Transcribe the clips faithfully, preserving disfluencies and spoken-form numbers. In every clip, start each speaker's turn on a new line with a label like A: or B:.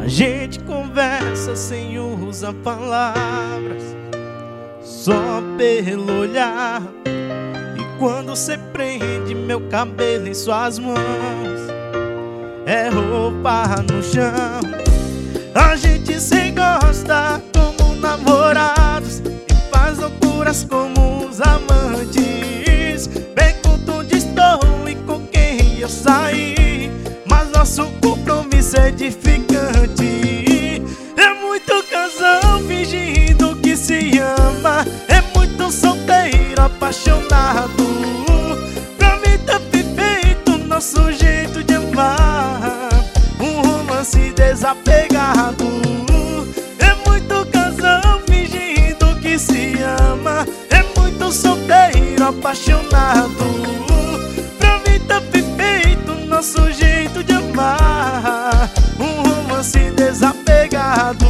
A: gente conversa sem usar palavras, só pelo olhar. E quando cê prende meu cabelo em suas mãos, é roupa no chão. A gente se gosta como namorados e faz loucuras como os amantes. Pergunto onde estou e com quem eu saí, mas nosso compromisso é edificante. É muito casal fingindo que se ama, é muito solteiro apaixonado. Pra mim tá perfeito nosso jeito de amar, um romance desapegado. É muito casal fingindo que se ama, é muito solteiro apaixonado. Pra mim tá perfeito nosso jeito de amar, um romance desapegado.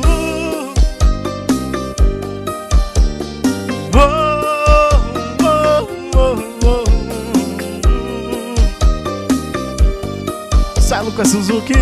A: Oh, oh, oh, oh. Sai, Lucas Suzuki.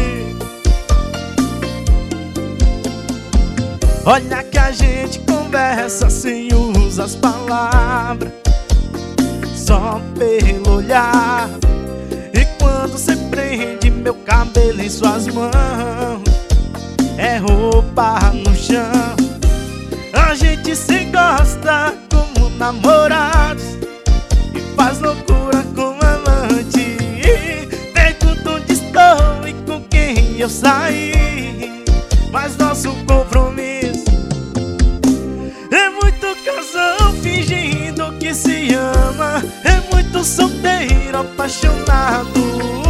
A: Olha que a gente conversa sem usar as palavras, só pelo olhar. E quando cê prende meu cabelo em suas mãos, é roupa no chão. A gente se gosta como namorados e faz loucura como amante. Pergunto onde estou e com quem eu saí, mas nosso compromisso é muito casal fingindo que se ama, é muito solteiro apaixonado.